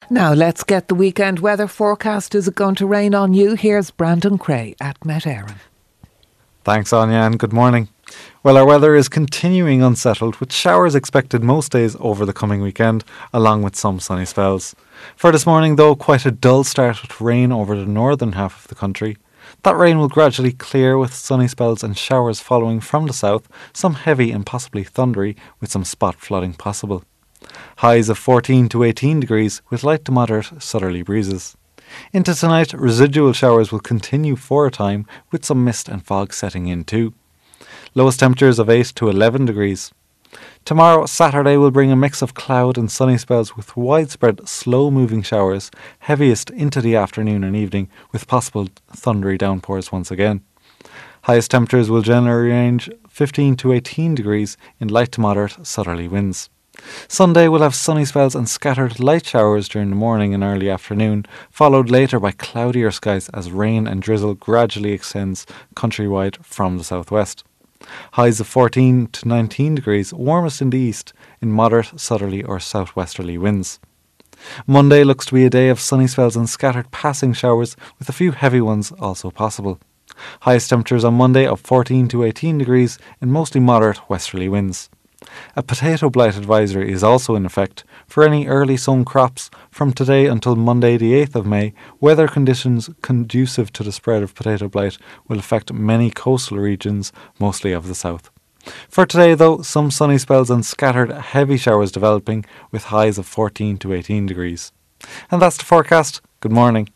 Now let's get the weekend weather forecast. Is it going to rain on you? Here's Brandon Cray at Met Éireann. Thanks, Anya, and good morning. Well, our weather is continuing unsettled, with showers expected most days over the coming weekend, along with some sunny spells. For this morning, though, quite a dull start with rain over the northern half of the country. That rain will gradually clear with sunny spells and showers following from the south, some heavy and possibly thundery, with some spot flooding possible. Highs of 14 to 18 degrees with light to moderate southerly breezes. Into tonight, residual showers will continue for a time, with some mist and fog setting in too. Lowest temperatures of 8 to 11 degrees. Tomorrow, Saturday, will bring a mix of cloud and sunny spells with widespread slow-moving showers, heaviest into the afternoon and evening, with possible thundery downpours once again. Highest temperatures will generally range 15 to 18 degrees in light to moderate southerly winds. Sunday will have sunny spells and scattered light showers during the morning and early afternoon, followed later by cloudier skies as rain and drizzle gradually extends countrywide from the southwest. Highs of 14 to 19 degrees, warmest in the east, in moderate southerly or southwesterly winds. Monday looks to be a day of sunny spells and scattered passing showers, with a few heavy ones also possible. Highest temperatures on Monday of 14 to 18 degrees in mostly moderate westerly winds. A potato blight advisory is also in effect for any early sown crops from today until Monday the 8th of May. Weather conditions conducive to the spread of potato blight will affect many coastal regions, mostly of the south. For today, though, some sunny spells and scattered heavy showers developing with highs of 14 to 18 degrees. And that's the forecast. Good morning.